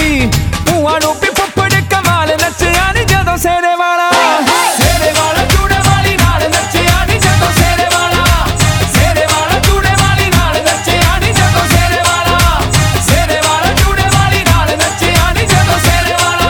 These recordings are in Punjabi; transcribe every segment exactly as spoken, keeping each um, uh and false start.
ਭੂਆ ਨੂੰ ਵੀ ਫੁੱਫੜ ਕਮਾਲ ਨੱਚਿਆ ਨੀ ਜਦੋਂ ਸੇਰੇ ਵਾਲਾ ਸੇਰੇ ਵਾਲਾ ਚੂੜੇ ਵਾਲੀ ਨਾਲ ਨੱਚਿਆ ਨੀ ਜਦੋਂ ਸੇਰੇ ਵਾਲਾ ਸੇਰੇ ਵਾਲਾ ਚੂੜੇ ਵਾਲੀ ਨਾਲ ਨੱਚਿਆ ਨੀ ਜਦੋਂ ਸੇਰੇ ਵਾਲਾ ਸੇਰੇ ਵਾਲਾ ਚੂੜੇ ਵਾਲੀ ਨਾਲ ਨੱਚਿਆ ਨੀ ਜਦੋਂ ਸੇਰੇ ਵਾਲਾ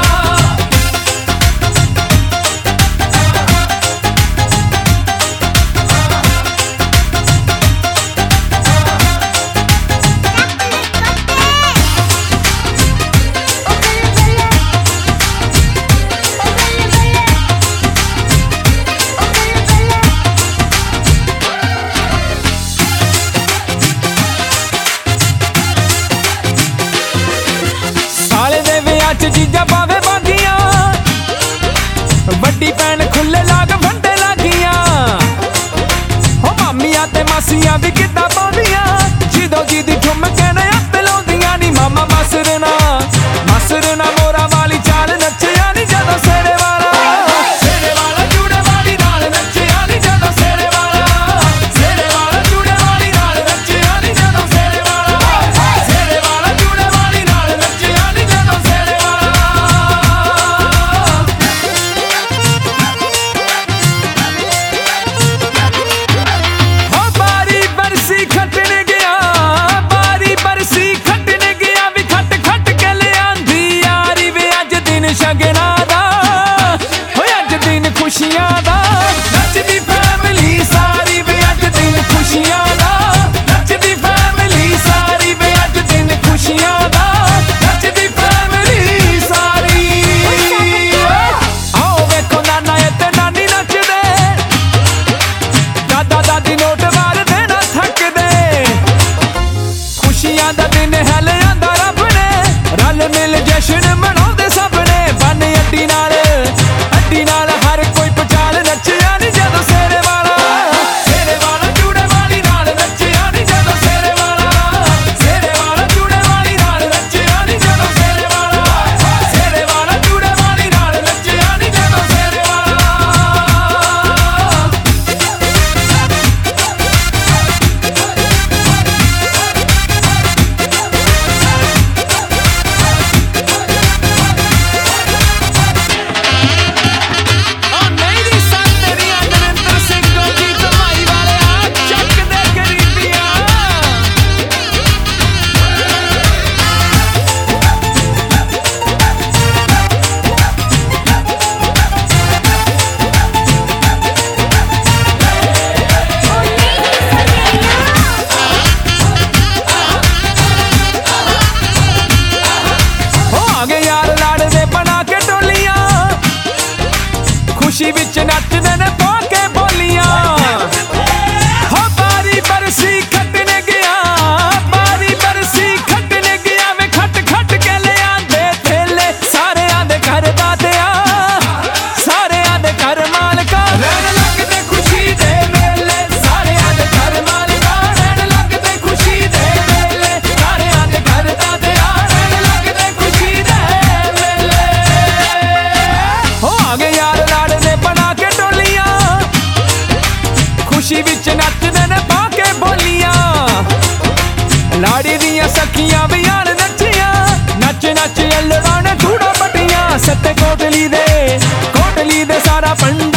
ਚੀਜ਼ਾਂ ਪਾਵੇ ਬਾਂਦੀਆਂ ਵੱਡੀ ਭੈਣ ਖੁੱਲੇ ਲਾਗ ਫੰਡੇ ਲੱਗੀਆਂ ਹੋ ਮਾਮੀਆਂ ਤੇ ਮਾਸੀਆਂ ਵੀ ਕਿੱਦਾਂ ਪਾਉਂਦੀਆਂ ਜਦੋਂ ਜੀ ਦੀ ਠੁਮਕੇ ਨੇ ਹੱਥ ਲਾਉਂਦੀਆਂ ਨੀ ਮਾਮਾ ਮਸਰਨਾ ਮਸਰਨਾ ਮੋਰਾ ਵਾਲੀ ਚਾਲ ਨੱਚਿਆ ਨੀ ਜਦੋਂ ਸੇਰੇ ਵਾਲਾ ਸੇਰੇ ਵਾਲਾ ਚੂੜੇ ਵਾਲੀ ਨਾਲ ਨੱਚਿਆ ਨੀ ਜਦੋਂ ਸੇਰੇ ਵਾਲਾ ਸੇਰੇ ਵਾਲਾ ਚੂੜੇ ਵਾਲੀ ਨਾਲ ਨੱਚਿਆ ਨੀ ਜਦੋਂ ਸੇਰੇ ਵਾਲਾ ਸੇਰੇ ਵਾਲਾ ਚੂੜੇ ਵਾਲੀ ਨਾਲ ਨੱਚਿਆ ਨੀ ਜਦੋਂ ਸੇਰੇ ਸ਼ਗਨਾ ਦਾ ਹੋਏ ਅੱਜ ਦਿਨ ਖੁਸ਼ੀਆਂ ਦਾ ਨੱਚਦੀ ਫੈਮਿਲੀ ਸਾਰੀ ਵੇ ਅੱਜ ਦਿਨ ਖੁਸ਼ੀਆਂ ਦਾ ਨੱਚਦੀ ਫੈਮਿਲੀ ਸਾਰੀ ਵੇ ਅੱਜ ਦਿਨ ਖੁਸ਼ੀਆਂ ਦਾ ਨੱਚਦੀ ਫੈਮਿਲੀ ਸਾਰੀ ਆਓ ਵੇਖੋ ਨਾਨਾ ਤੇ ਨਾਨੀ ਨੱਚਦੇ ਦਾਦਾ ਦਾਦੀ ਨੋਟ ਵਾਰਦੇ ਨਾ ਥੱਕਦੇ ਖੁਸ਼ੀਆਂ ਦਾ ਦਿਨ ਹੈ ਲਿਆਂਦਾ ਰੱਬ ਨੇ ਰਲ ਮਿਲ ਜਸ਼ਨ ਮਨਾਉਂਦੇ ਸਭ ਅੱਡੀ ਨਾਲ ਅੱਡੀ ਨਾਲ ਹਰ ਕੋਈ ਪਚਾਲ ਨੱਚਿਆ ਨੀ ਜਦੋਂ ਸੇਰੇ ਵਾਲਾ ਸੇਰੇ ਵਾਲਾ ਚੂੜੇ ਵਾਲੀ ਨਾਲ ਨੱਚਿਆ ਨੀ ਜਦੋਂ ਸੇਰੇ ਵਾਲਾ ਸੇਰੇ ਵਾਲਾ ਚੂੜੇ ਵਾਲੀ ਨਾਲ ਨੱਚਿਆ ਨੀ ਜਦੋਂ ਸੇਰੇ ਵਾਲਾ ਸੇਰੇ ਵਾਲਾ ਚੂੜੇ ਵਾਲੀ ਨਾਲ ਨੱਚਿਆ ਨੀ ਜਦੋਂ ਸੇਰੇ ਵਾਲਾ ਖੁਸ਼ੀ ਵਿੱਚ ਨੱਚਦੇ ਨੇ ਪਾ ਕੇ ਬੋਲੀਆਂ ਹੋ ਬਾਰੀ ਬਰਸੀ ਖੱਟਣ ਗਿਆ ਬਾਰੀ ਬਰਸੀ ਖੱਟਣ ਗਿਆ ਵੇ ਖੱਟ ਖੱਟ ਕੇ ਲਿਆਂਦੇ ਥੇਲੇ ਸਾਰਿਆਂ ਦੇ ਘਰ ਦਾਤਿਆ ਸਾਰਿਆਂ ਦੇ ਘਰ ਮਾਲਕਾ ਰਹਿਣ ਲੱਗਦੇ ਖੁਸ਼ੀ ਦੇ ਮੇਲੇ ਸਾਰਿਆਂ ਦੇ ਘਰ ਮਾਲਕਾ ਰਹਿਣ ਲੱਗਦੇ ਖੁਸ਼ੀ ਦੇ ਮੇਲੇ ਸਾਰਿਆਂ ਦੇ ਘਰ ਦਾਤਿਆ ਰਹਿਣ ਲੱਗਦੇ ਖੁਸ਼ੀ ਦੇ ਮੇਲੇ ਹੋ ਆ ਗਏ ਯਾਰ ਬਣਾ ਕੇ ਟੋਲੀਆਂ ਖੁਸ਼ੀ ਵਿੱਚ ਨੱਚਦੇ ਨੇ ਪਾ ਕੇ ਬੋਲੀਆਂ ਲਾੜੀ ਦੀਆਂ ਸਖੀਆਂ ਵੀ ਆਣ ਨੱਚੀਆਂ ਨੱਚ ਨੱਚ ਅਲਵਾਂ ਨੇ ਧੂੜਾ ਪਟੀਆਂ ਸੱਤੇ ਕੋਟਲੀ ਦੇ ਕੋਟਲੀ ਦੇ ਸਾਰਾ ਪੰਡ